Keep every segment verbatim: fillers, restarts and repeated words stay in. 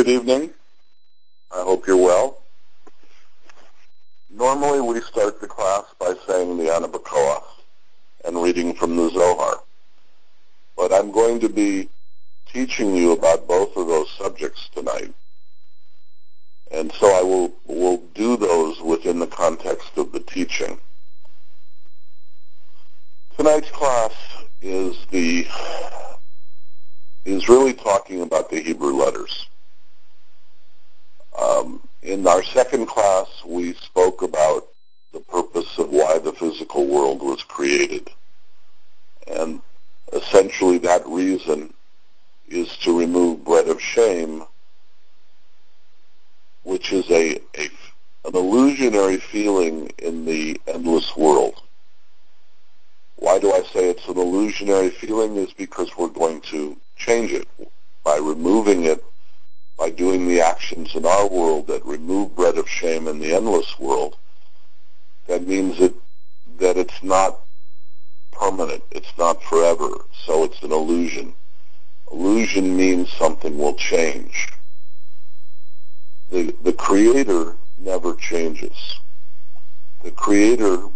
Good evening. I hope you're well. Normally we start the class by saying the Ana B'Koach and reading from the Zohar. But I'm going to be teaching you about both of those subjects tonight. And so I will, will do those within the context of the teaching. Tonight's class is the is really talking about the Hebrew letters. Um, in our second class, we spoke about the purpose of why the physical world was created. And essentially that reason is to remove bread of shame, which is a, a an illusionary feeling in the endless world. Why do I say it's an illusionary feeling? Is because we're going to change it by removing it, by doing the actions in our world that remove bread of shame in the endless world. That means that, that it's not permanent, it's not forever, so it's an illusion. Illusion means something will change. The, the Creator never changes. The Creator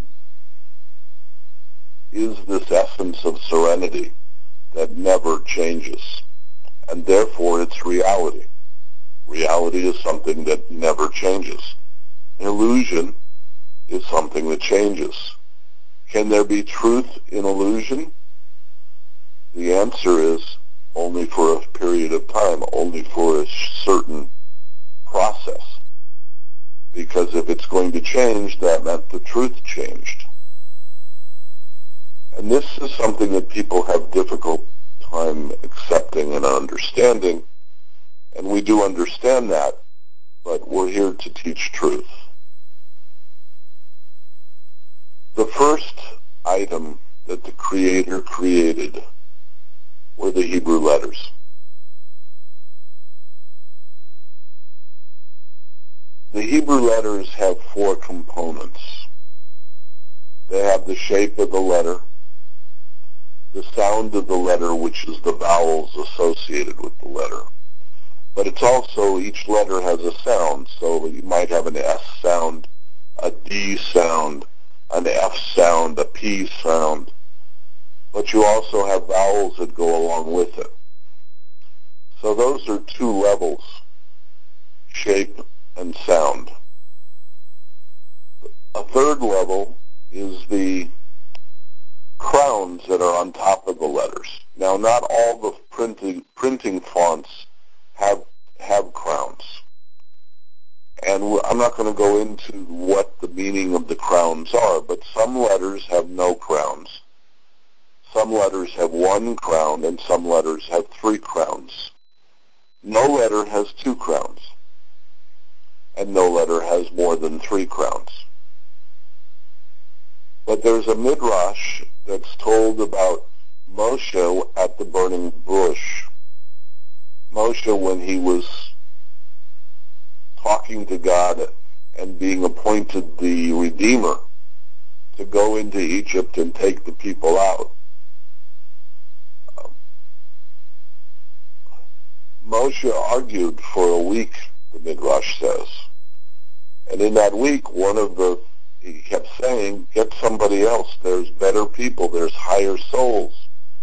is this essence of serenity that never changes, and therefore it's reality. Reality is something that never changes. Illusion is something that changes. Can there be truth in illusion? The answer is only for a period of time, only for a certain process. Because if it's going to change, that meant the truth changed. And this is something that people have difficult time accepting and understanding. And we do understand that, but we're here to teach truth. The first item that the Creator created were the Hebrew letters. The Hebrew letters have four components. They have the shape of the letter, the sound of the letter, which is the vowels associated with the letter. But it's also, each letter has a sound, so you might have an S sound, a D sound, an F sound, a P sound. But you also have vowels that go along with it. So those are two levels, shape and sound. A third level is the crowns that are on top of the letters. Now, not all the printing, printing fonts have, have crowns. And I'm not going to go into what the meaning of the crowns are, but some letters have no crowns. Some letters have one crown, and some letters have three crowns. No letter has two crowns, and no letter has more than three crowns. But there's a midrash that's told about Moshe at the burning bush. Moshe, when he was talking to God and being appointed the Redeemer to go into Egypt and take the people out, Moshe argued for a week, the midrash says. And in that week, one of the he kept saying, get somebody else. There's better people. There's higher souls.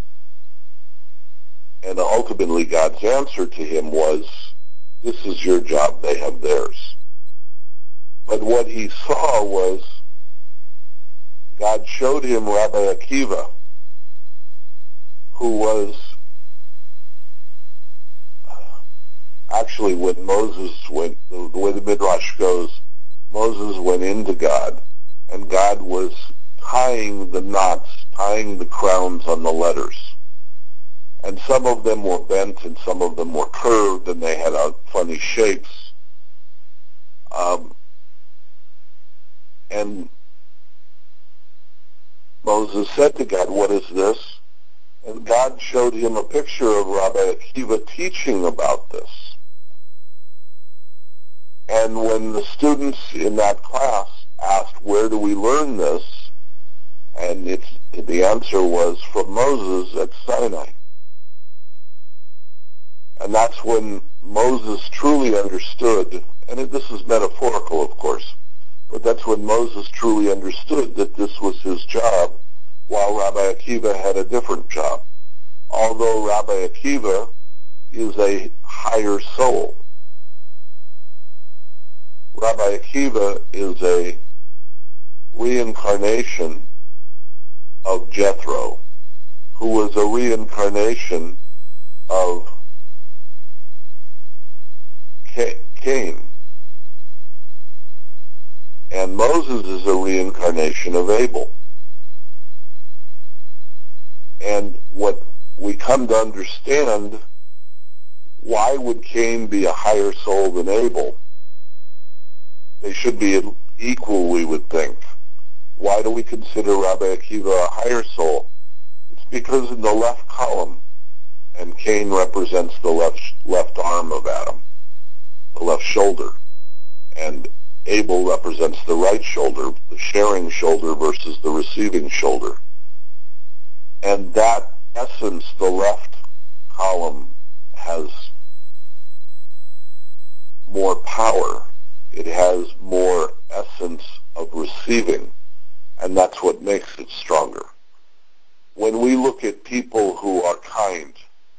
And ultimately, God's answer to him was, this is your job. They have theirs. But what he saw was, God showed him Rabbi Akiva, who was, actually when Moses went, the, the way the Midrash goes, Moses went into God, and God was tying the knots, tying the crowns on the letters. And some of them were bent and some of them were curved and they had uh, funny shapes. Um, and Moses said to God, what is this? And God showed him a picture of Rabbi Akiva teaching about this. And when the students in that class asked, where do we learn this? And it's, the answer was from Moses at Sinai. And that's when Moses truly understood, and it, this is metaphorical, of course, but that's when Moses truly understood that this was his job, while Rabbi Akiva had a different job. Although Rabbi Akiva is a higher soul, Rabbi Akiva is a reincarnation of Jethro, who was a reincarnation of Cain. And Moses is a reincarnation of Abel. And what we come to understand, why would Cain be a higher soul than Abel? They should be equal, we would think. Why do we consider Rabbi Akiva a higher soul? It's because in the left column, and Cain represents the left left arm of Adam, the left shoulder, and Abel represents the right shoulder, the sharing shoulder versus the receiving shoulder. And that essence, the left column, has more power. It has more essence of receiving, and that's what makes it stronger. When we look at people who are kind,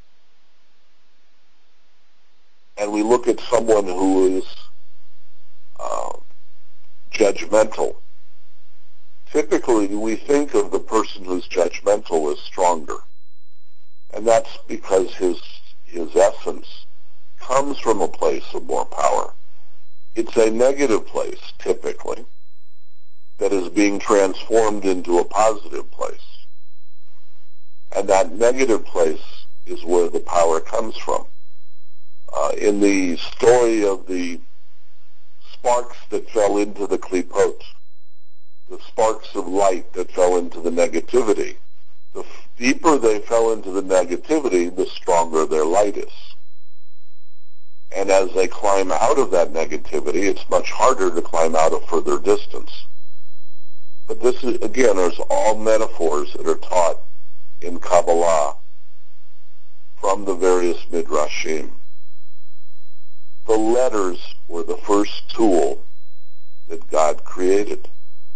and we look at someone who is uh, judgmental, typically we think of the person who's judgmental as stronger. And that's because his his essence comes from a place of more power. It's a negative place, typically, that is being transformed into a positive place. And that negative place is where the power comes from. Uh, in the story of the sparks that fell into the klipot, the sparks of light that fell into the negativity, the deeper they fell into the negativity, the stronger their light is. And as they climb out of that negativity, it's much harder to climb out a further distance. But this is, again, there's all metaphors that are taught in Kabbalah from the various midrashim. The letters were the first tool that God created.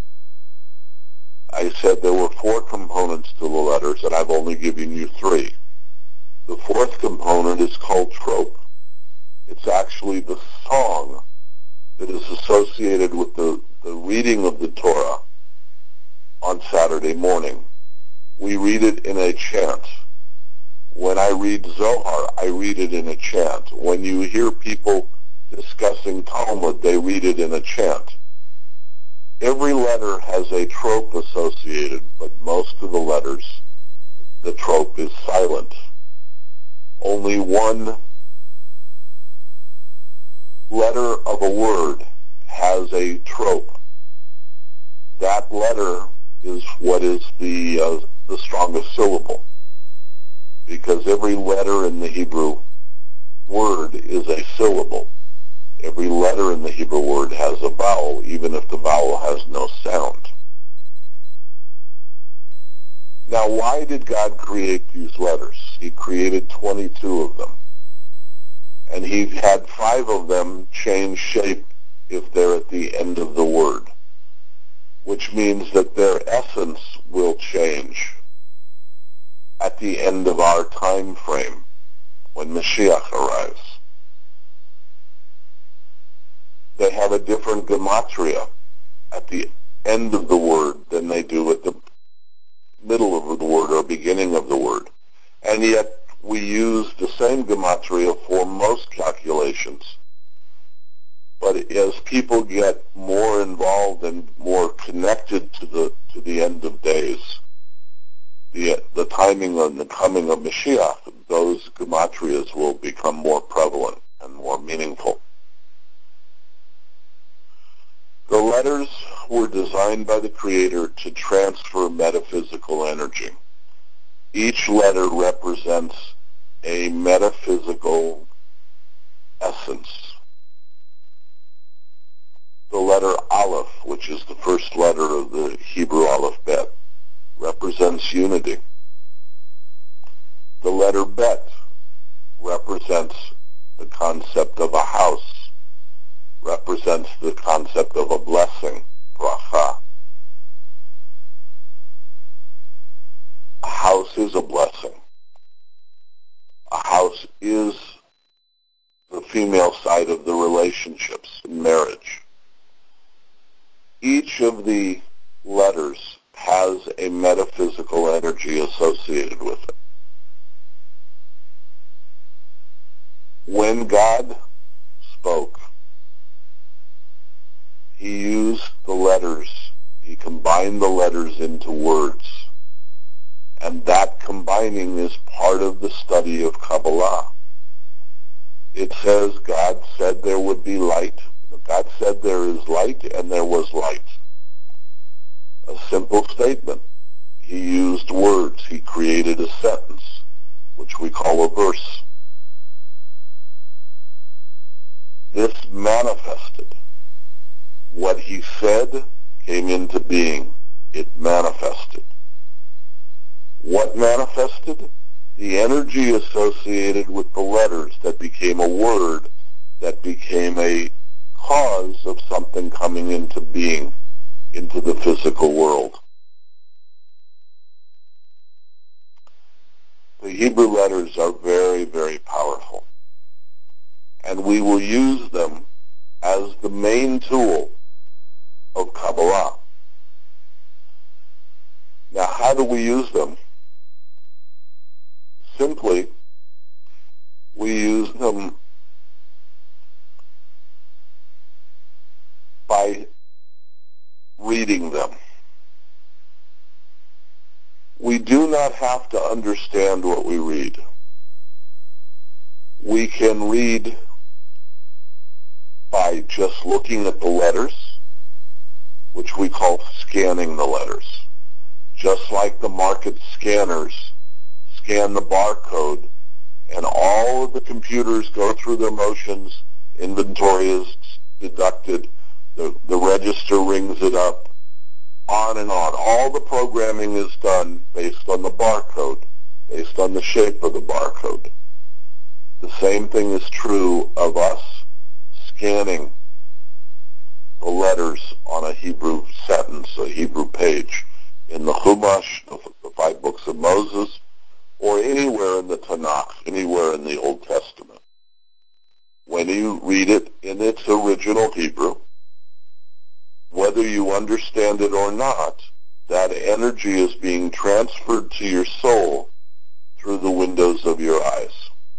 I said there were four components to the letters, and I've only given you three. The fourth component is called trope. It's actually the song that is associated with the, the reading of the Torah on Saturday morning. We read it in a chant. When I read Zohar, I read it in a chant. When you hear people discussing Talmud, they read it in a chant. Every letter has a trope associated, but most of the letters, the trope is silent. Only one letter of a word has a trope. That letter is what is the uh, the strongest syllable, because every letter in the Hebrew word is a syllable. Every letter in the Hebrew word has a vowel, even if the vowel has no sound. Now, why did God create these letters? He created twenty-two of them. And he had five of them change shape if they're at the end of the word, which means that their essence will change at the end of our time frame when Mashiach arrives. They have a different gematria at the end of the word than they do at the middle of the word or beginning of the word. And yet we use the same gematria for most calculations. But as people get more involved and more connected to the to the end of days, the the timing and the coming of Mashiach, those gematrias will become more prevalent and more meaningful. The letters were designed by the Creator to transfer metaphysical energy. Each letter represents a metaphysical essence. The letter Aleph, which is the first letter of the Hebrew alphabet, represents unity. The letter Bet represents the concept of a house, represents the concept of a blessing, bracha. A house is a blessing. A house is the female side of the relationships in marriage. Each of the letters has a metaphysical energy associated with it. When God spoke, he used the letters, he combined the letters into words. And that combining is part of the study of Kabbalah. It says God said there would be light. God said there is light, and there was light. A simple statement. He used words. He created a sentence, which we call a verse. This manifested. What he said came into being. It manifested. What manifested? The energy associated with the letters that became a word, that became a cause of something coming into being, into the physical world. The Hebrew letters are very, very powerful. And we will use them as the main tool of Kabbalah. Now, how do we use them? Simply, we use them by reading them. We do not have to understand what we read. We can read by just looking at the letters, which we call scanning the letters. Just like the market scanners scan the barcode, and all of the computers go through their motions, inventory is deducted, the, the register rings it up, on and on. All the programming is done based on the barcode, based on the shape of the barcode. The same thing is true of us scanning the letters on a Hebrew sentence, a Hebrew page, in the Chumash, the five books of Moses, or anywhere in the Tanakh, anywhere in the Old Testament. When you read it in its original Hebrew, whether you understand it or not, that energy is being transferred to your soul through the windows of your eyes.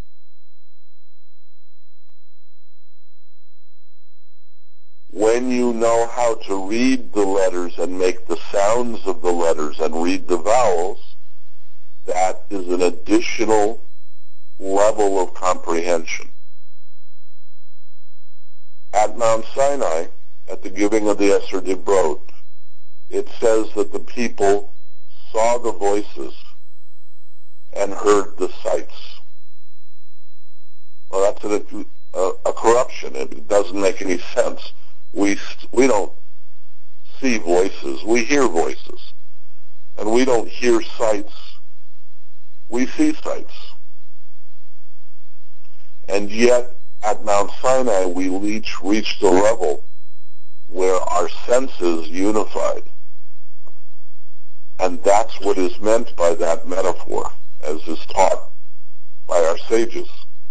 When you know how to read the letters and make the sounds of the letters and read the vowels, that is an additional level of comprehension. At Mount Sinai, at the giving of the Esser Dibrot, it says that the people saw the voices and heard the sights. Well, that's a, a, a corruption. It doesn't make any sense. We, we don't see voices. We hear voices. And we don't hear sights. We see sights. And yet, at Mount Sinai, we reach, reached a level where our senses unified. And that's what is meant by that metaphor, as is taught by our sages.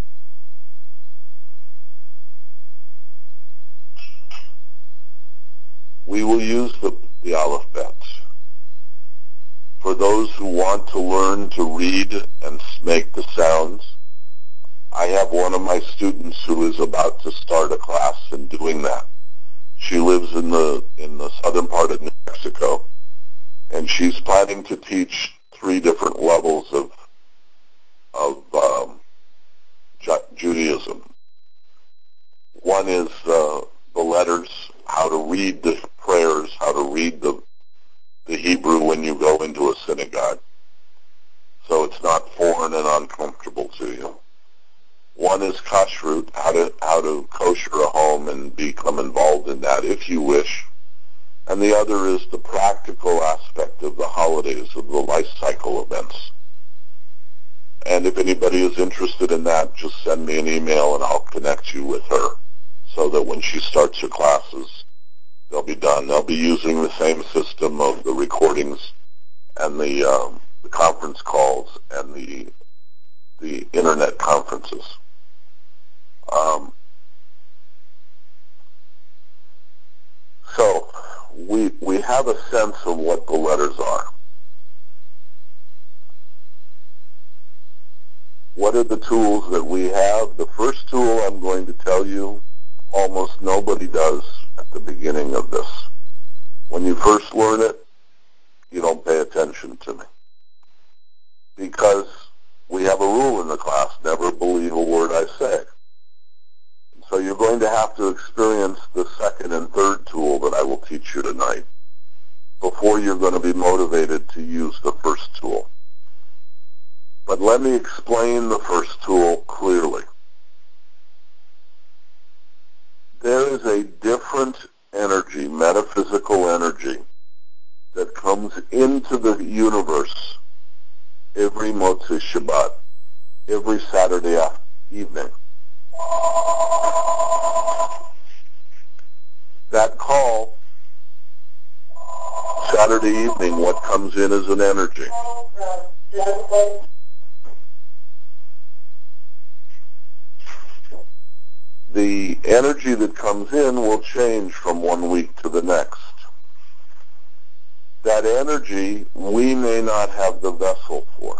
We will use the, the alphabet. For those who want to learn to read and make the sounds, I have one of my students who is about to start a class in doing that. She lives in the in the southern part of New Mexico, and she's planning to teach three different levels of of um, Judaism. One is uh, the letters, how to read the prayers, how to read the the Hebrew when you go into a synagogue, so it's not foreign and uncomfortable to you. One is kashrut, how to how to kosher a home and become involved in that if you wish. And the other is the practical aspect of the holidays, of the life cycle events. And if anybody is interested in that, just send me an email and I'll connect you with her so that when she starts her classes, they'll be done. They'll be using the same system of the recordings and the, um, the conference calls and the the internet conferences. Um, so we we have a sense of what the letters are. What are the tools that we have? The first tool I'm going to tell you, almost nobody does at the beginning of this. When you first learn it, you don't pay attention to me. Because we have a rule in the class, never believe a word I say. So you're going to have to experience the second and third tool that I will teach you tonight before you're going to be motivated to use the first tool. But let me explain the first tool clearly. There is a different energy, metaphysical energy, that comes into the universe every Motzei Shabbat, every Saturday evening. That call, Saturday evening, what comes in is an energy. The energy that comes in will change from one week to the next. That energy we may not have the vessel for.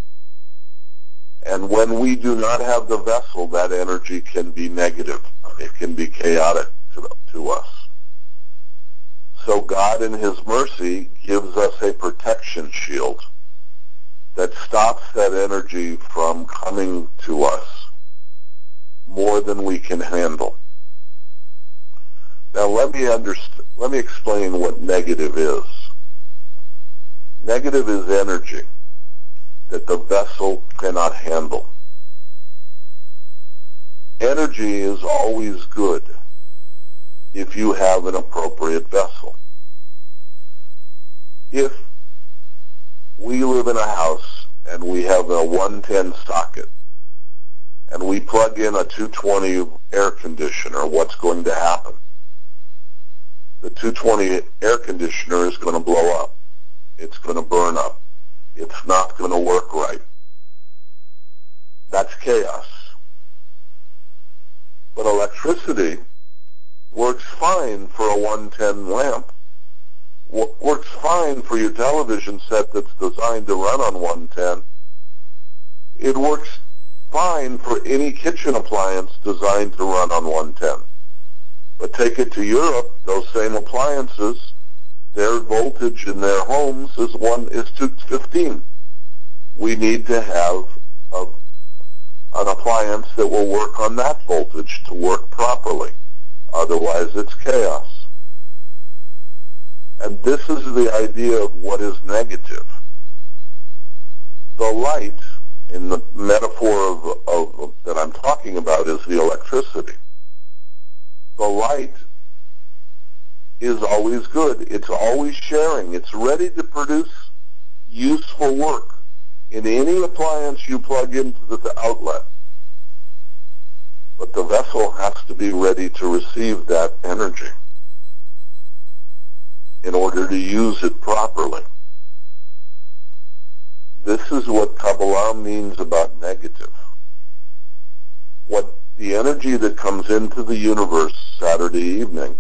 And when we do not have the vessel, that energy can be negative. It can be chaotic to, to us. So God in His mercy gives us a protection shield that stops that energy from coming to us more than we can handle. Now let me underst- let me explain what negative is. Negative is energy that the vessel cannot handle. Energy is always good if you have an appropriate vessel. If we live in a house and we have a one ten socket and we plug in a two twenty air conditioner, what's going to happen? The two twenty air conditioner is going to blow up. It's going to burn up. It's not going to work right. That's chaos. But electricity works fine for a one ten lamp. Works fine for your television set that's designed to run on one ten. It works fine for any kitchen appliance designed to run on one ten. But take it to Europe, those same appliances, their voltage in their homes is one is two fifteen. We need to have a, an appliance that will work on that voltage to work properly. Otherwise, it's chaos. And this is the idea of what is negative. The light, in the metaphor of, of that I'm talking about, is the electricity. The light is always good. It's always sharing. It's ready to produce useful work in any appliance you plug into the outlet. But the vessel has to be ready to receive that energy in order to use it properly. This is what Kabbalah means about negative. What the energy that comes into the universe Saturday evening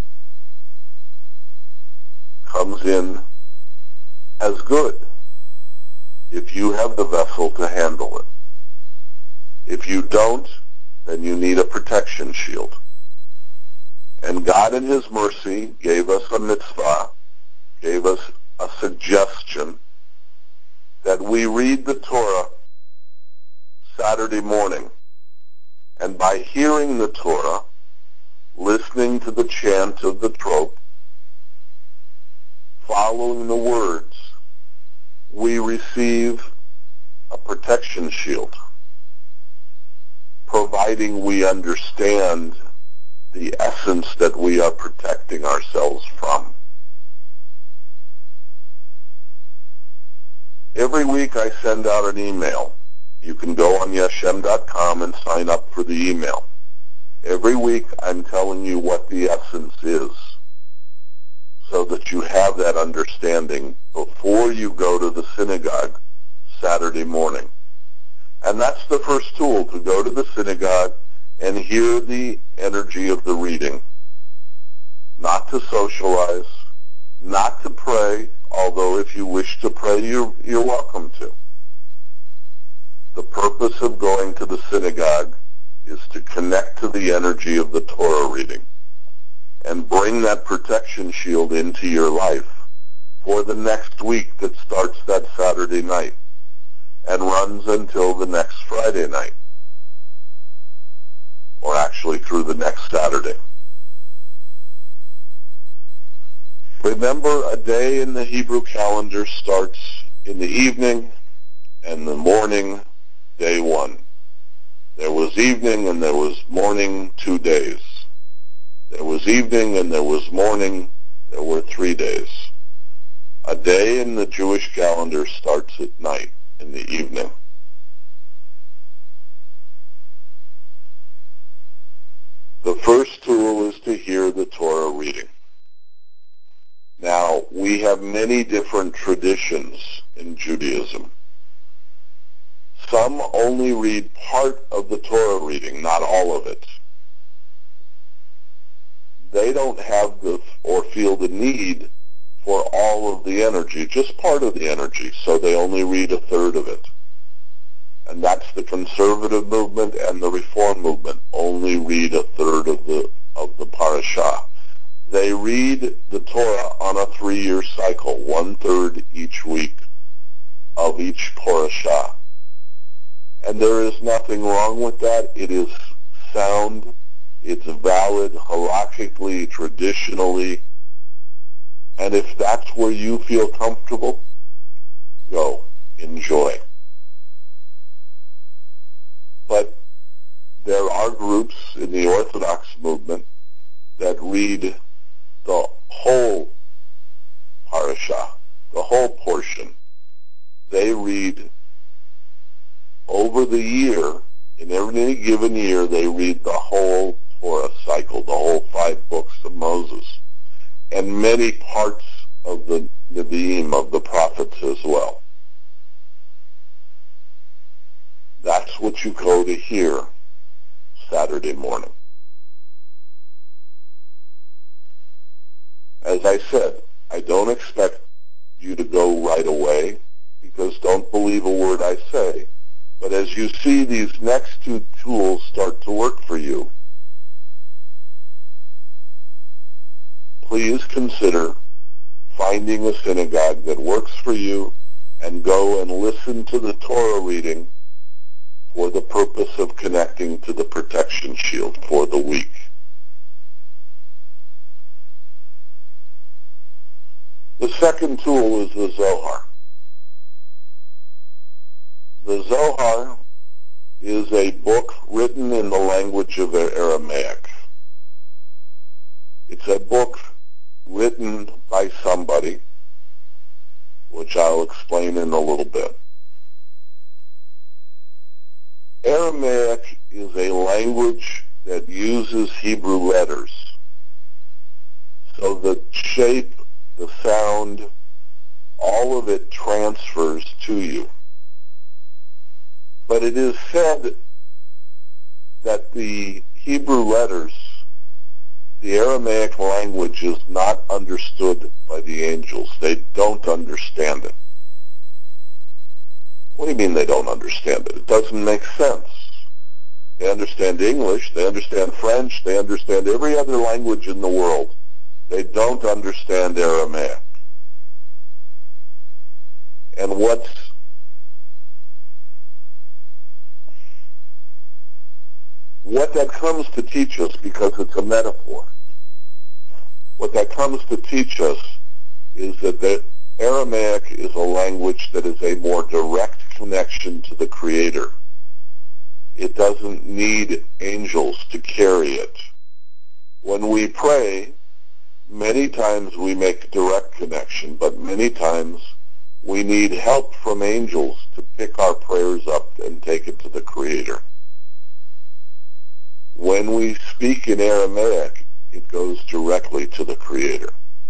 comes in as good if you have the vessel to handle it. If you don't, then you need a protection shield. And God in His mercy gave us a mitzvah, gave us a suggestion that we read the Torah Saturday morning. And by hearing the Torah, listening to the chant of the trope, following the words, we receive a protection shield, providing we understand the essence that we are protecting ourselves from. Every week I send out an email You can go on yeshem dot com and sign up for the email. Every week I'm telling you what the essence is so that you have that understanding before you go to the synagogue Saturday morning. And that's the first tool, to go to the synagogue and hear the energy of the reading. Not to socialize, not to pray, although if you wish to pray, you're, you're welcome to. The purpose of going to the synagogue is to connect to the energy of the Torah reading and bring that protection shield into your life for the next week that starts that Saturday night and runs until the next Friday night, or actually through the next Saturday. Remember, a day in the Hebrew calendar starts in the evening and the morning, day one. There was evening and there was morning, two days. There was evening and there was morning, there were three days. A day in the Jewish calendar starts at night, in the evening. The first tool is to hear the Torah reading. Now, we have many different traditions in Judaism. Some only read part of the Torah reading, not all of it. They don't have the, or feel the need for all of the energy, just part of the energy, so they only read a third of it. And that's the conservative movement and the reform movement, only read a third of the, of the parashah. They read the Torah on a three-year cycle, one-third each week of each parashah. And there is nothing wrong with that. It is sound. It's valid halakhically, traditionally. And if that's where you feel comfortable, go. Enjoy. But there are groups in the Orthodox movement that read the whole parashah, the whole portion. They read over the year, in any given year, they read the whole Torah cycle, the whole five books of Moses, and many parts of the Nevi'im, of the prophets as well. That's what you go to hear Saturday morning. As I said, I don't expect you to go right away, because don't believe a word I say. But as you see these next two tools start to work for you, please consider finding a synagogue that works for you and go and listen to the Torah reading for the purpose of connecting to the protection shield for the week. The second tool is the Zohar. The Zohar is a book written in the language of Aramaic. It's a book written by somebody, which I'll explain in a little bit. Aramaic is a language that uses Hebrew letters. So the shape, the sound, all of it transfers to you. But it is said that the Hebrew letters, the Aramaic language, is not understood by the angels. They don't understand it. What do you mean they don't understand it? It doesn't make sense. They understand English, they understand French, they understand every other language in the world. They don't understand Aramaic. And what's what that comes to teach us, because it's a metaphor, what that comes to teach us is that the Aramaic is a language that is a more direct connection to the Creator. It doesn't need angels to carry it. When we pray, many times we make direct connection, but many times We need help from angels to pick our prayers up and take it to the Creator. When we speak in Aramaic, it goes directly to the Creator.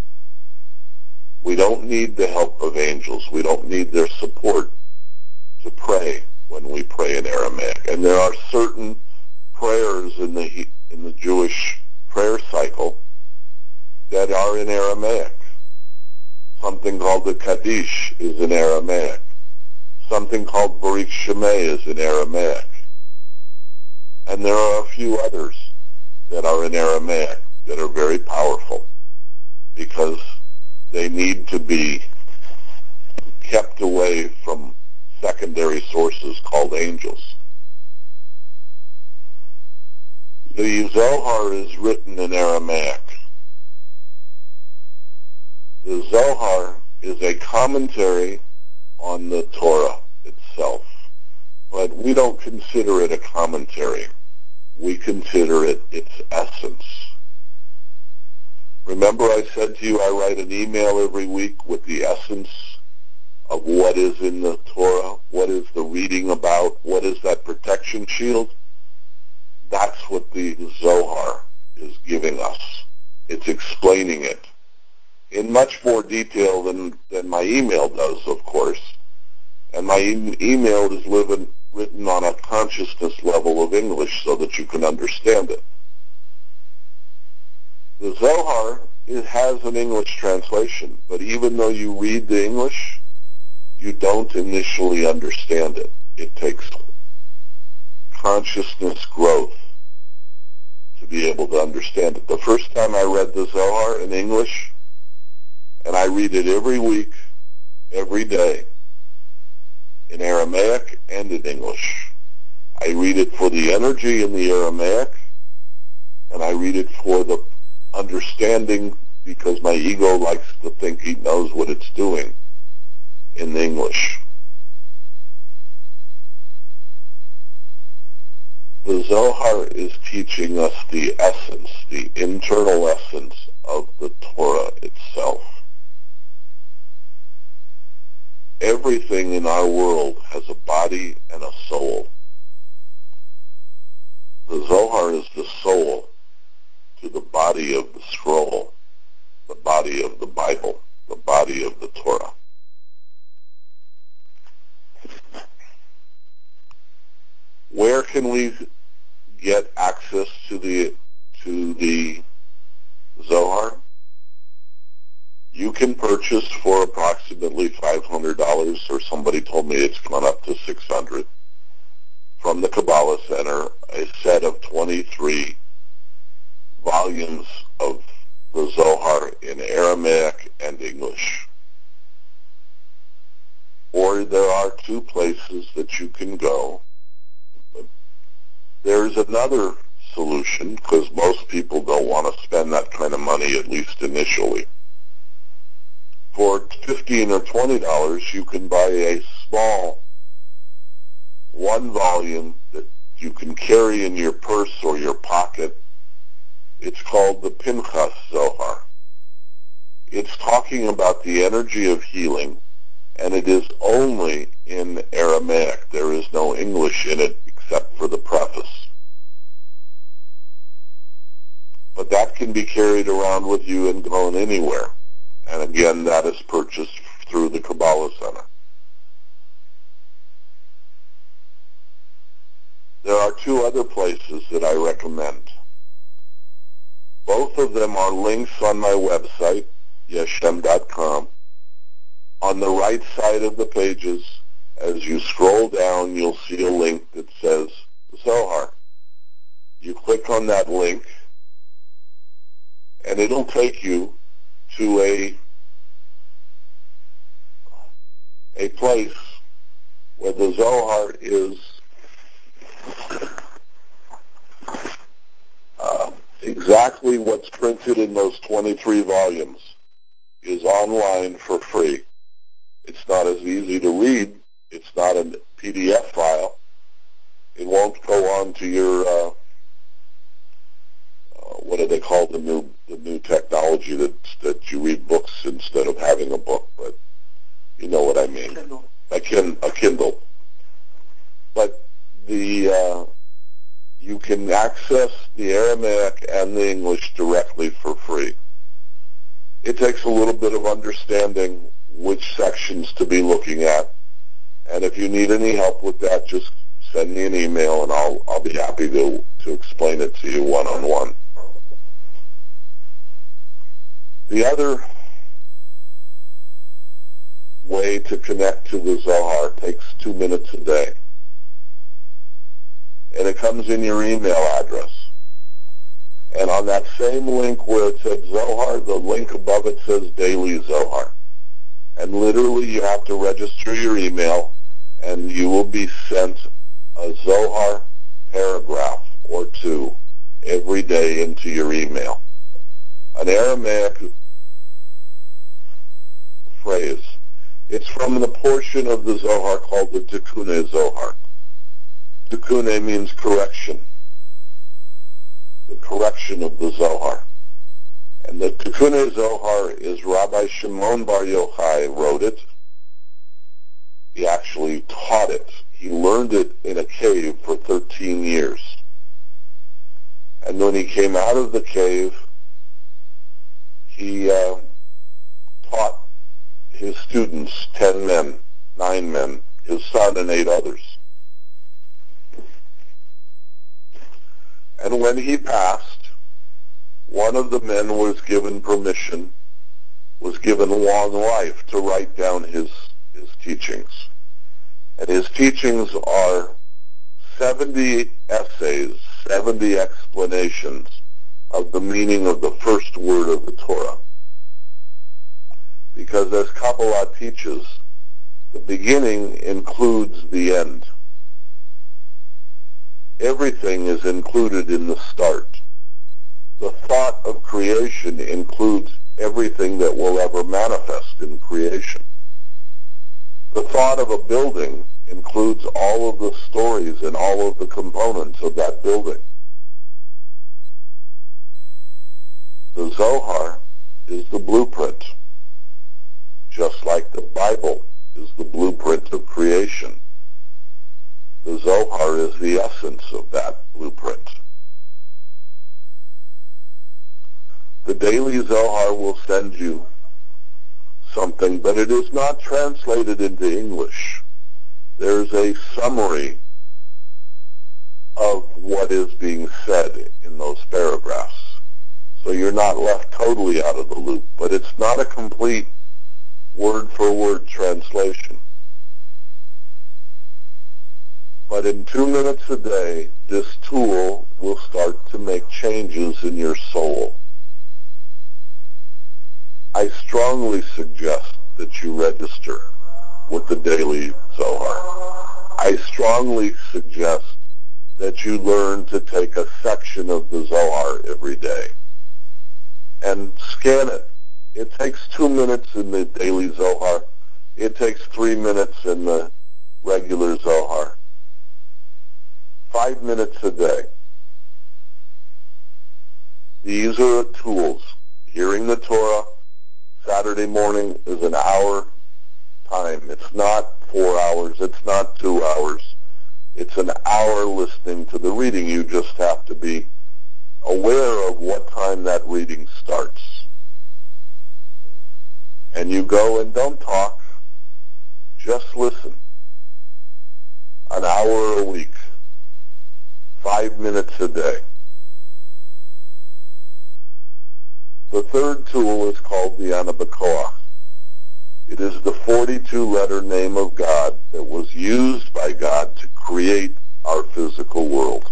We don't need the help of angels. We don't need their support to pray when we pray in Aramaic. And there are certain prayers in the in the Jewish prayer cycle that are in Aramaic. Something called the Kaddish is in Aramaic. Something called Baruch Shemay is in Aramaic. And there are a few others that are in Aramaic that are very powerful because they need to be kept away from secondary sources called angels. The Zohar is written in Aramaic. The Zohar is a commentary on the Torah itself, but we don't consider it a commentary. We consider it its essence. Remember I said to you I write an email every week with the essence of what is in the Torah, what is the reading about, what is that protection shield? That's what the Zohar is giving us. It's explaining it in much more detail than, than my email does, of course. And my e- email is living, written on a consciousness level of English so that you can understand it. The Zohar, it has an English translation, but even though you read the English, you don't initially understand it. It takes consciousness growth to be able to understand it. The first time I read the Zohar in English, and I read it every week, every day, in Aramaic and in English. I read it for the energy in the Aramaic, and I read it for the understanding because my ego likes to think he knows what it's doing in English. The Zohar is teaching us the essence, the internal essence of the Torah itself. Everything in our world has a body and a soul. The Zohar is the soul to the body of the scroll, the body of the Bible, the body of the Torah. Where can we get access to the to the Zohar? You can purchase for approximately five hundred dollars, or somebody told me it's gone up to six hundred dollars, from the Kabbalah Center, a set of twenty-three volumes of the Zohar in Aramaic and English. Or there are two places that you can go. There's another solution, because most people don't want to spend that kind of money, at least initially. For fifteen or twenty dollars, you can buy a small one volume that you can carry in your purse or your pocket. It's called the Pinchas Zohar. It's talking about the energy of healing, and it is only in Aramaic. There is no English in it except for the preface. But that can be carried around with you and gone anywhere. And again, that is purchased through the Kabbalah Center. There are two other places that I recommend. Both of them are links on my website, yeshem dot com. On the right side of the pages, as you scroll down, you'll see a link that says Zohar. You click on that link, and it'll take you to a a place where the Zohar is uh, exactly what's printed in those twenty-three volumes is online for free. It's not as easy to read. It's not a P D F file. It won't go on to your, uh, uh, what do they call the new the new technology that that you read books instead of having a book. But You know what I mean. Kindle. A, kin, a Kindle. But the uh, you can access the Aramaic and the English directly for free. It takes a little bit of understanding which sections to be looking at. And if you need any help with that, just send me an email and I'll I'll be happy to, to explain it to you one-on-one. The other way to connect to the Zohar takes two minutes a day. And it comes in your email address. And on that same link where it said Zohar, the link above it says Daily Zohar. And literally you have to register your email and you will be sent a Zohar paragraph or two every day into your email. An Aramaic phrase. It's from the portion of the Zohar called the Tikkune Zohar. Tikkune means correction. The correction of the Zohar. And the Tikkune Zohar is Rabbi Shimon Bar Yochai wrote it. He actually taught it. He learned it in a cave for thirteen years. And when he came out of the cave, he uh, taught his students, ten men, nine men, his son and eight others. And when he passed, one of the men was given permission, was given long life to write down his, his teachings. And his teachings are seventy essays, seventy explanations of the meaning of the first word of the Torah. Because as Kabbalah teaches, the beginning includes the end. Everything is included in the start. The thought of creation includes everything that will ever manifest in creation. The thought of a building includes all of the stories and all of the components of that building. The Zohar is the blueprint, just like the Bible is the blueprint of creation. The Zohar is the essence of that blueprint. The Daily Zohar will send you something, but it is not translated into English. There's a summary of what is being said in those paragraphs. So you're not left totally out of the loop, but it's not a complete word-for-word translation. But in two minutes a day, this tool will start to make changes in your soul. I strongly suggest that you register with the Daily Zohar. I strongly suggest that you learn to take a section of the Zohar every day and scan it. It takes two minutes in the Daily Zohar. It takes three minutes in the regular Zohar. Five minutes a day. These are tools. Hearing the Torah Saturday morning is an hour time. It's not four hours. It's not two hours. It's an hour listening to the reading. You just have to be aware of what time that reading starts. And you go and don't talk. Just listen. An hour a week. Five minutes a day. The third tool is called the Ana B'Koach. It is the forty-two letter name of God that was used by God to create our physical world.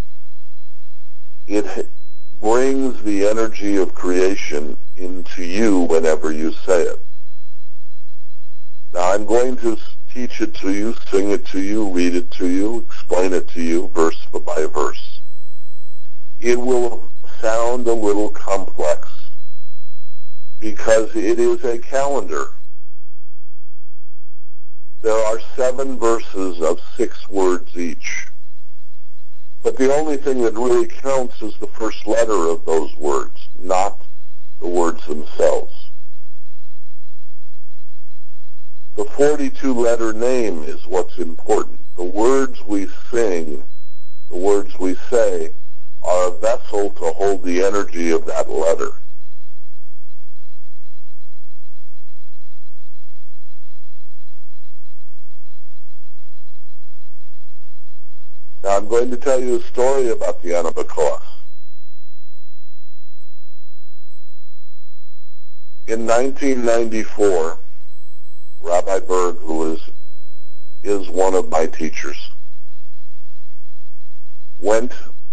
It brings the energy of creation into you whenever you say it. Now I'm going to teach it to you, sing it to you, read it to you, explain it to you verse by verse. It will sound a little complex because it is a calendar. There are seven verses of six words each. But the only thing that really counts is the first letter of those words, not the words themselves. The forty-two letter name is what's important. The words we sing, the words we say, are a vessel to hold the energy of that letter. Now I'm going to tell you a story about the Anabacoa. In nineteen ninety-four, Rabbi Berg, who is, is one of my teachers, went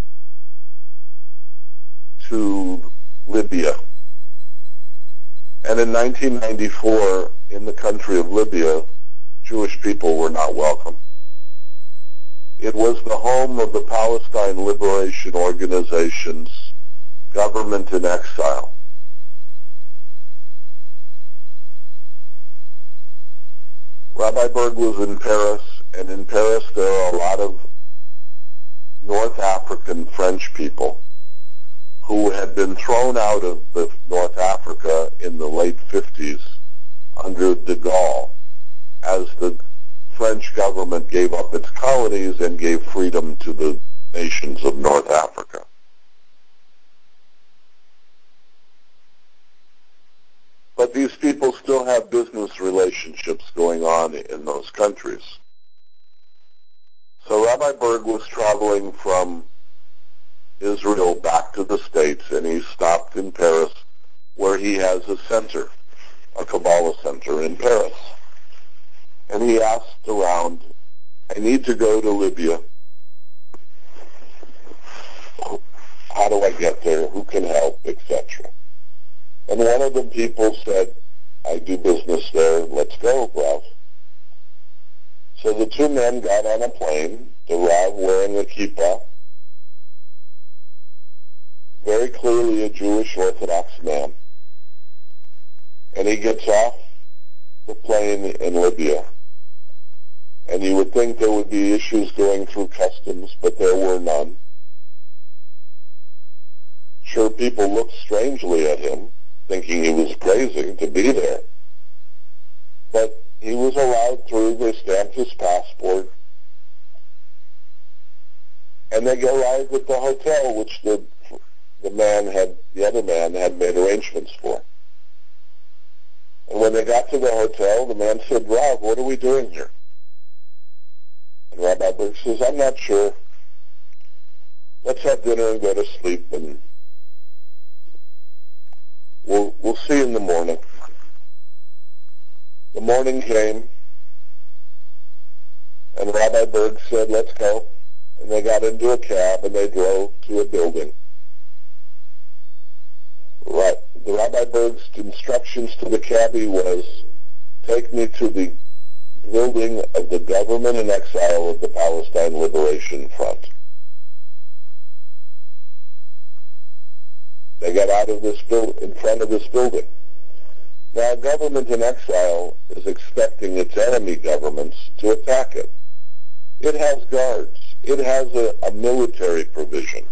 to Libya. And in nineteen ninety-four, in the country of Libya, Jewish people were not welcome. It was the home of the Palestine Liberation Organization's government in exile. Rabbi Berg was in Paris, and in Paris there are a lot of North African French people who had been thrown out of the North Africa in the late fifties under de Gaulle as the French government gave up its colonies and gave freedom to the nations of North Africa. But these people still have business relationships going on in those countries. So Rabbi Berg was traveling from Israel back to the States, and he stopped in Paris where he has a center, a Kabbalah center in Paris. And he asked around, I need to go to Libya. How do I get there? Who can help, et cetera. And one of the people said, I do business there. Let's go, Rav. So the two men got on a plane, the Rav wearing a kippah, very clearly a Jewish Orthodox man. And he gets off the plane in Libya. And you would think there would be issues going through customs, but there were none. Sure, people looked strangely at him, thinking he was crazy to be there. But he was allowed through. They stamped his passport. And they arrived at the hotel, which the the man had, the other man had made arrangements for. And when they got to the hotel, the man said, Rav, what are we doing here? And Rabbi Berg says, I'm not sure. Let's have dinner and go to sleep, and we'll, we'll see in the morning. The morning came, and Rabbi Berg said, let's go. And they got into a cab, and they drove to a building. Right. The Rabbi Berg's instructions to the cabbie was, take me to the building of the government in exile of the Palestine Liberation Front. They got out of this build in front of this building. Now, government in exile is expecting its enemy governments to attack it. It has guards. It has a, a military provision.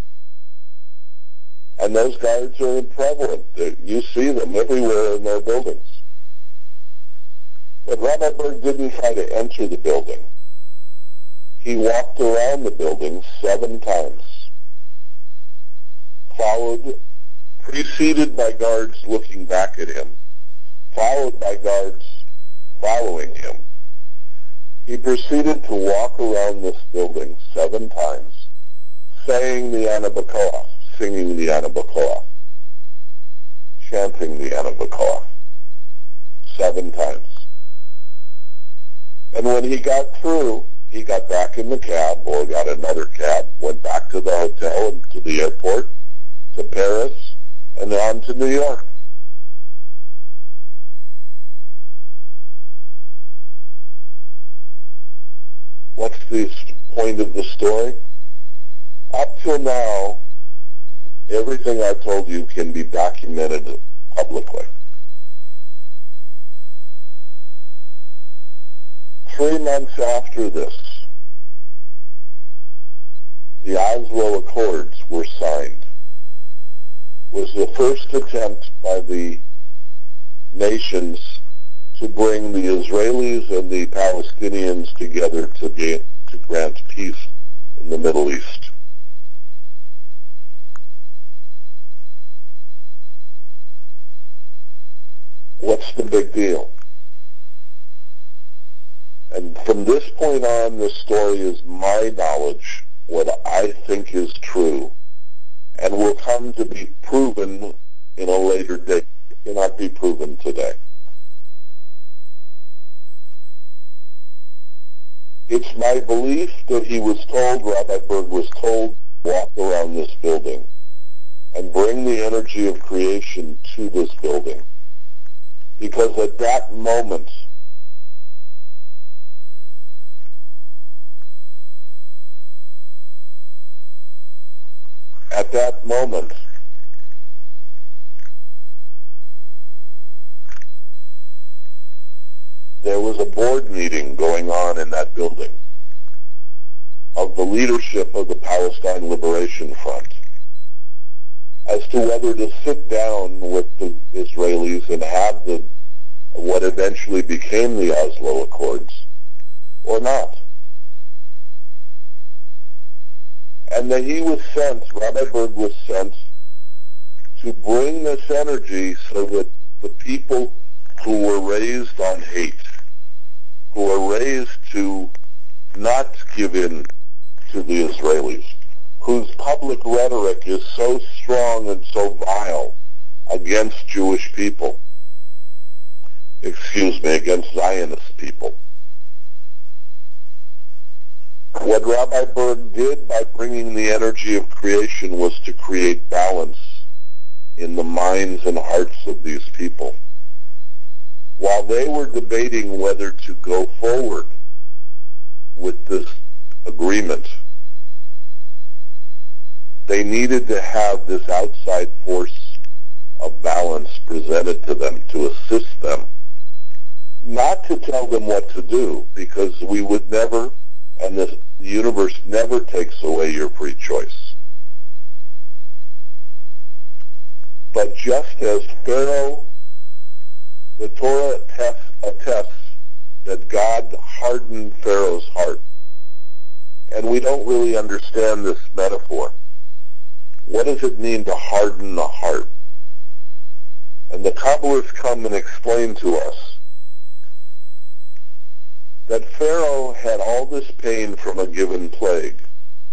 And those guards are prevalent. You see them everywhere in their buildings. But Rabbi Berg didn't try to enter the building. He walked around the building seven times, followed, preceded by guards looking back at him, followed by guards following him. He proceeded to walk around this building seven times, saying the Anabacoa, singing the Anabacoa, chanting the Anabacoa, seven times. And when he got through, he got back in the cab, or got another cab, went back to the hotel and to the airport, to Paris, and on to New York. What's the point of the story? Up till now, everything I've told you can be documented publicly. Three months after this, the Oslo Accords were signed. It was the first attempt by the nations to bring the Israelis and the Palestinians together to, get, to grant peace in the Middle East. What's the big deal? And from this point on, the story is my knowledge, what I think is true, and will come to be proven in a later date. It cannot be proven today. It's my belief that he was told, Rabbi Berg was told, to walk around this building and bring the energy of creation to this building. Because at that moment, at that moment, there was a board meeting going on in that building of the leadership of the Palestine Liberation Front as to whether to sit down with the Israelis and have the what eventually became the Oslo Accords or not. And then he was sent, Rabbi Berg was sent to bring this energy so that the people who were raised on hate, who were raised to not give in to the Israelis, whose public rhetoric is so strong and so vile against Jewish people, excuse me, against Zionist people. What Rabbi Berg did by bringing the energy of creation was to create balance in the minds and hearts of these people. While they were debating whether to go forward with this agreement, they needed to have this outside force of balance presented to them to assist them. Not to tell them what to do, because we would never, and this, the universe never takes away your free choice. But just as Pharaoh, the Torah attests, attests that God hardened Pharaoh's heart. And we don't really understand this metaphor. What does it mean to harden the heart? And the Kabbalists come and explain to us that Pharaoh had all this pain from a given plague.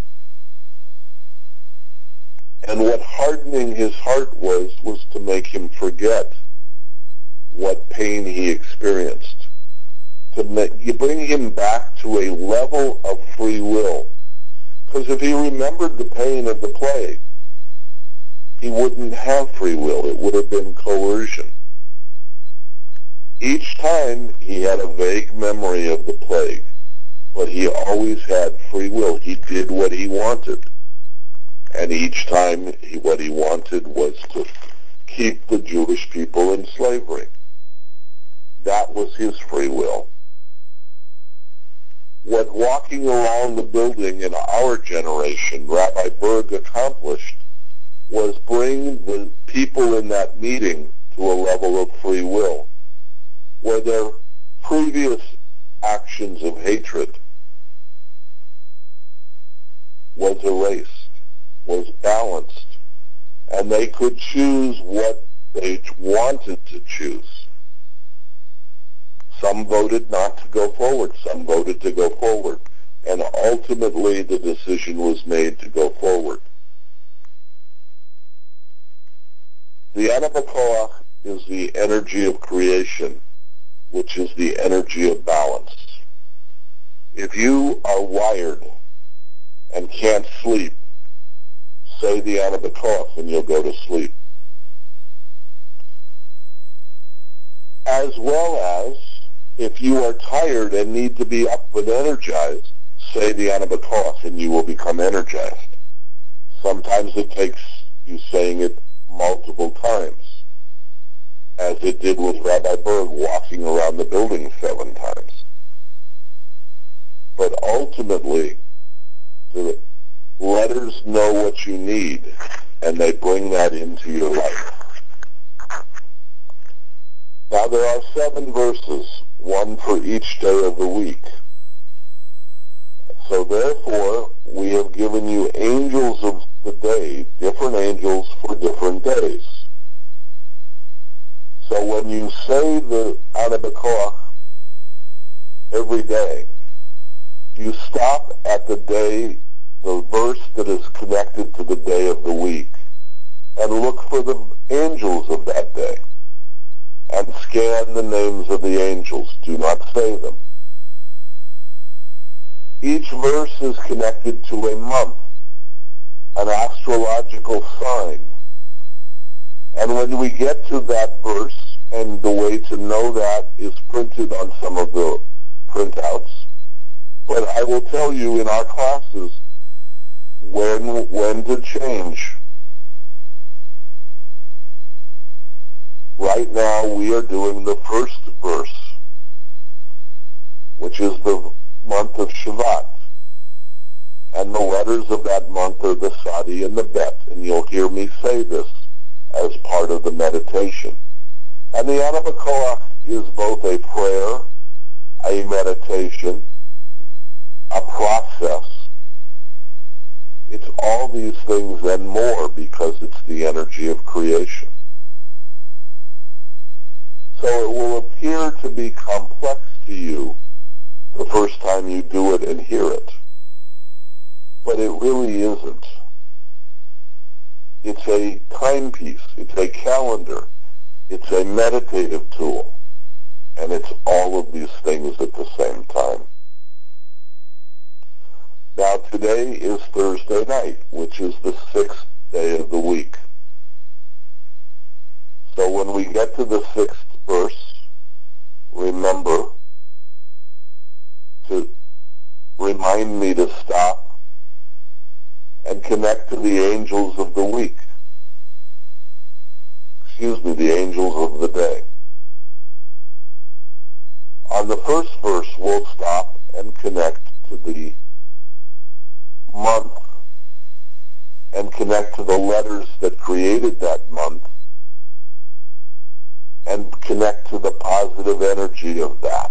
And what hardening his heart was, was to make him forget what pain he experienced. To make, you bring him back to a level of free will. Because if he remembered the pain of the plague, he wouldn't have free will. It would have been coercion. Each time he had a vague memory of the plague, but he always had free will. He did what he wanted. And each time he, what he wanted was to keep the Jewish people in slavery. That was his free will. What walking around the building in our generation, Rabbi Berg accomplished, was bring the people in that meeting to a level of free will, where their previous actions of hatred was erased, was balanced, and they could choose what they wanted to choose. Some voted not to go forward, some voted to go forward, and ultimately the decision was made to go forward. The Ana B'Koach is the energy of creation, which is the energy of balance. If you are wired and can't sleep, say the Ana B'Koach and you'll go to sleep. As well as, if you are tired and need to be up and energized, say the Ana B'Koach and you will become energized. Sometimes it takes you saying it multiple times, as it did with Rabbi Berg walking around the building seven times. But ultimately, the letters know what you need, and they bring that into your life. Now there are seven verses, one for each day of the week. So therefore, we have given you angels of the day, different angels for different days. So when you say the Ana B'Koach every day, you stop at the day, the verse that is connected to the day of the week, and look for the angels of that day, and scan the names of the angels. Do not say them. Each verse is connected to a month, an astrological sign. And when we get to that verse, and the way to know that is printed on some of the printouts, but I will tell you in our classes when when to change. Right now we are doing the first verse, which is the month of Shevat. And the letters of that month are the Sadi and the Bet, and you'll hear me say this as part of the meditation. And the Ana B'Koach is both a prayer, a meditation, a process. It's all these things and more because it's the energy of creation. So it will appear to be complex to you the first time you do it and hear it. But it really isn't. It's a timepiece. It's a calendar. It's a meditative tool. And it's all of these things at the same time. Now today is Thursday night, which is the sixth day of the week. So when we get to the sixth verse, remember to remind me to stop and connect to the angels of the week. Excuse me, the angels of the day. On the first verse, we'll stop and connect to the month and connect to the letters that created that month and connect to the positive energy of that.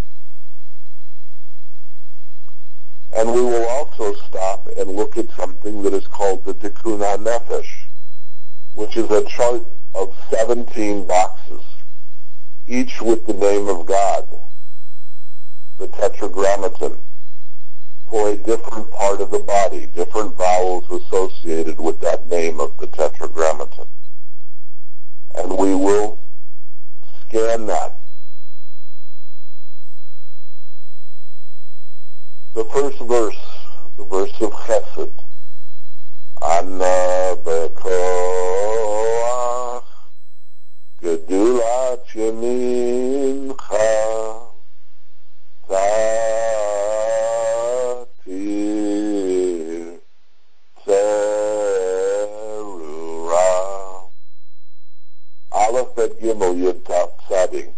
And we will also stop and look at something that is called the Tikkun HaNefesh, which is a chart of seventeen boxes, each with the name of God, the Tetragrammaton, for a different part of the body, different vowels associated with that name of the Tetragrammaton. And we will scan that. The first verse, the verse of Chesed, Ana B'Koach Gedulat Yamincha Tatir Zerura. Aleph Bet Gimel Yud Taf Tzadi.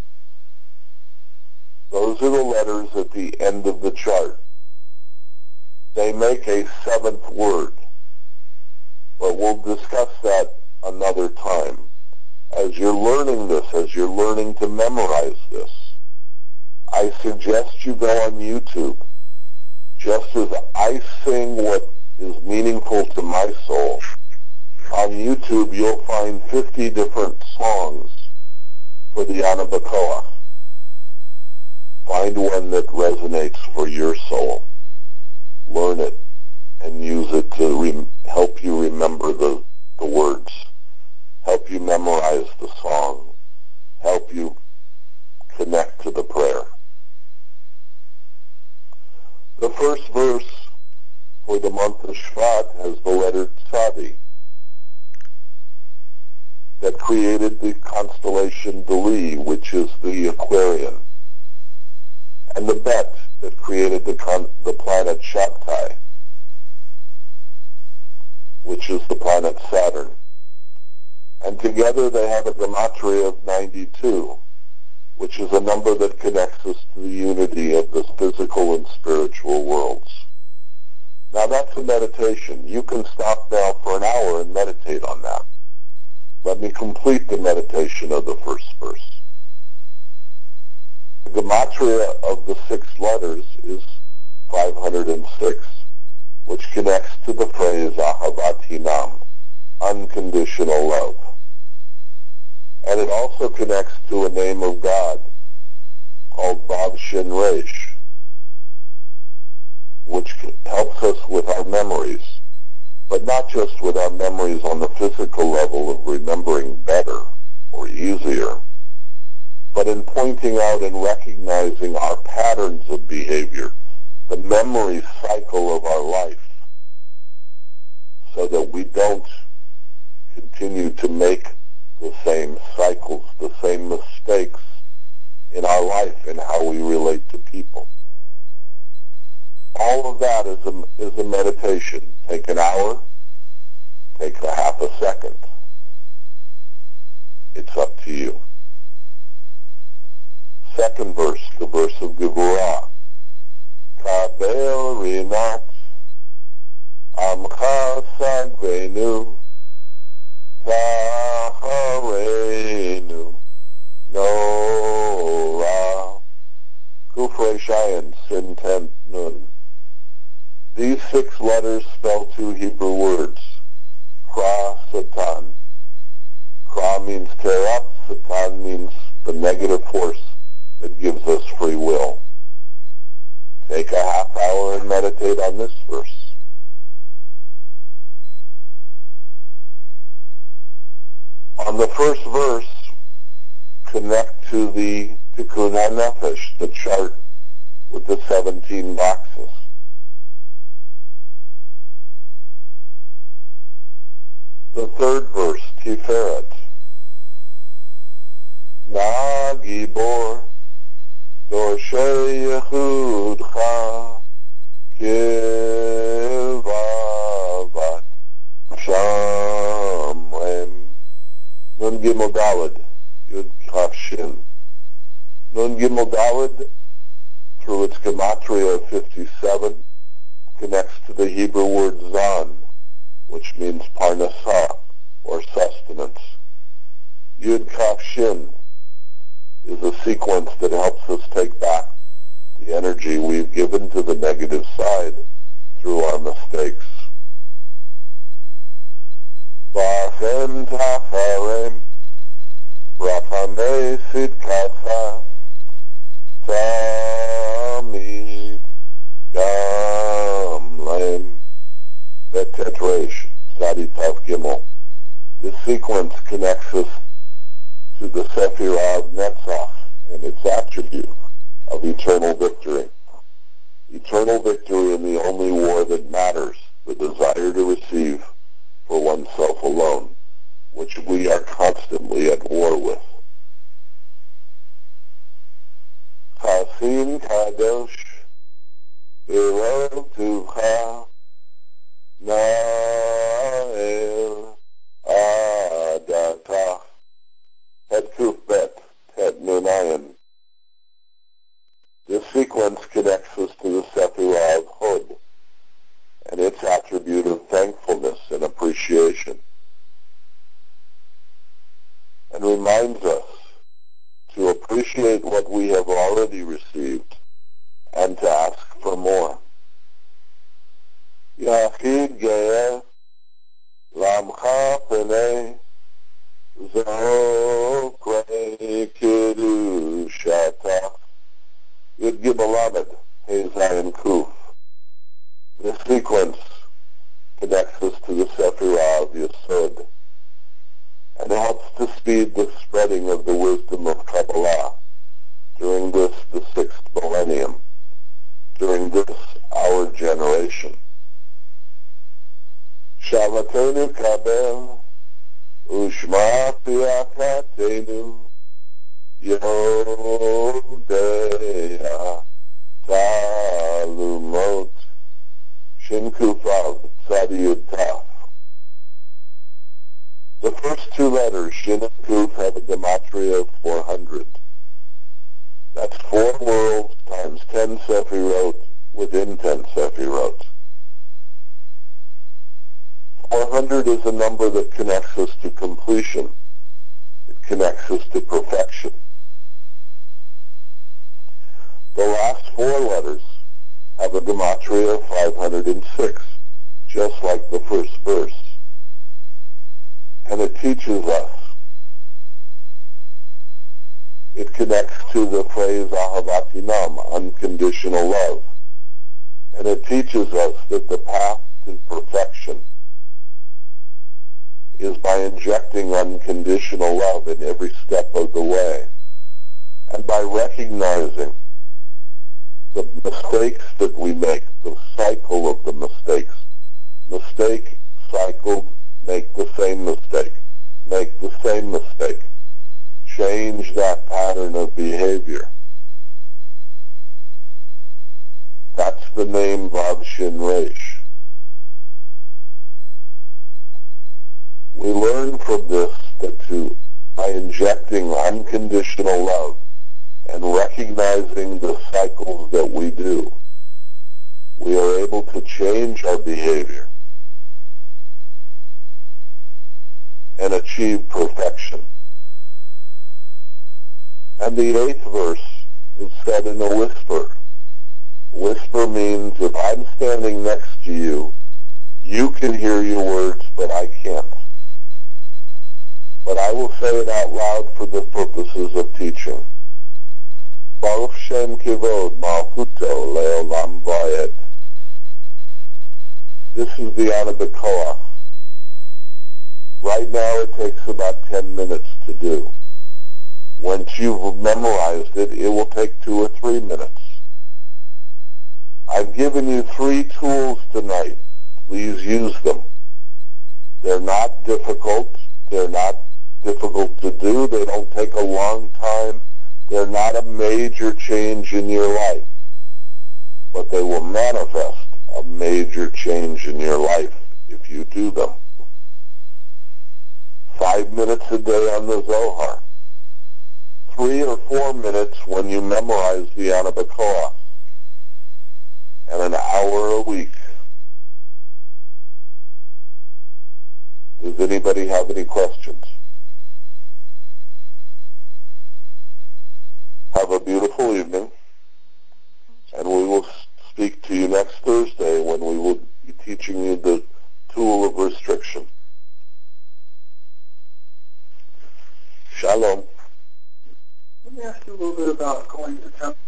Those are the letters at the end of the chart. They make a seventh word, but we'll discuss that another time. As you're learning this, as you're learning to memorize this, I suggest you go on YouTube. Just as I sing what is meaningful to my soul, on YouTube you'll find fifty different songs for the Ana B'Koach. Find one that resonates for your soul. Learn it and use it to re- help you remember the, the words, help you memorize the song, help you connect to the prayer. The first verse for the month of Shvat has the letter Tzadi that created the constellation Dali, which is the Aquarian, and the Bet that created the, con- the planet Shabtai, which is the planet Saturn. And together they have a gematria of ninety-two, which is a number that connects us to the unity of the physical and spiritual worlds. Now that's a meditation. You can stop now for an hour and meditate on that. Let me complete the meditation of the first verse. The gematria of the six letters is five hundred six, which connects to the phrase Ahavat Hinam, unconditional love. And it also connects to a name of God called Vav Shin Resh, which helps us with our memories, but not just with our memories on the physical level of remembering better or easier, but in pointing out and recognizing our patterns of behavior, the memory cycle of our life, so that we don't continue to make the same cycles, the same mistakes in our life and how we relate to people. All of that is a, is a meditation. Take an hour, take a half a second. It's up to you. Second verse, the verse of Gevurah. Kabel rinat amcha sagvenu taharenu nora kufre shayin sintent nun. These six letters spell two Hebrew words, Kra, Satan. Kra means tear up, Satan means the negative force that gives us free will. Take a half hour and meditate on this verse. On the first verse, connect to the Tikkun HaNefesh, the chart with the seventeen boxes. The third verse, Tiferet. Na Gibor, Dorshei Yechudcha, Kivavat, Shamrem. Nun Gimel Daled, Yud Kaf Shin. Nun Gimel Daled, through its gematria of fifty-seven, connects to the Hebrew word Zan, which means parnasah, or sustenance. Yud Kaf Shin is a sequence that helps us take back the energy we've given to the negative side through our mistakes. Bachem tacharem, rachamei sidkacha, tamid gamlem, betet resh, tzadi tav gimel. This sequence connects us to the Sephirah of Netzach and its attribute of eternal victory. Eternal victory in the only war that matters, the desire to receive for oneself alone, which we are constantly at war with. Chasim kadosh, b'rov tuvcha, na'el adatach. Het Kuf Bet, Het Nunayan. This sequence connects us to the Sephirah of Hod and its attribute of thankfulness and appreciation, and reminds us to appreciate what we have already received and to ask for more. Yachid Ge'eh Lamcha Penei Zokrei Kedushatach Yud Gimel Lamed Hey Zayin Kuf. This sequence connects us to the Sephirah of Yesod and helps to speed the spreading of the wisdom of Kabbalah during this, the sixth millennium, during this, our generation. Shalatenu Kabel Ushma Piakatenu Yodea Talumot Shinkufav Tzadiyud Taf. The first two letters, Shin and Kuf, have a gematria of four hundred. That's four worlds times ten Sefirot within ten Sefirot. four hundred is a number that connects us to completion. It connects us to perfection. The last four letters have a gematria of five hundred six, just like the first verse. And it teaches us. It connects to the phrase Ahavati Nam, unconditional love. And it teaches us that the path to perfection is by injecting unconditional love in every step of the way. And by recognizing the mistakes that we make, the cycle of the mistakes. Mistake, cycled, make the same mistake. Make the same mistake. Change that pattern of behavior. That's the name Vav Shin Resh. We learn from this that to, by injecting unconditional love and recognizing the cycles that we do, we are able to change our behavior and achieve perfection. And the eighth verse is said in a whisper. Whisper means if I'm standing next to you, you can hear your words, but I can't. But I will say it out loud for the purposes of teaching. Baruch Shem Kivod Malchuto Leolam Vayed. This is the Ana B'Koach. Right now it takes about ten minutes to do. Once you've memorized it, it will take two or three minutes. I've given you three tools tonight. Please use them. They're not difficult. They're not difficult to do. They don't take a long time. They're not a major change in your life. But they will manifest a major change in your life if you do them. Five minutes a day on the Zohar. Three or four minutes when you memorize the Ana B'Koach. And an hour a week. Does anybody have any questions? Have a beautiful evening, and we will speak to you next Thursday when we will be teaching you the tool of restriction. Shalom. Let me ask you a little bit about going to temple.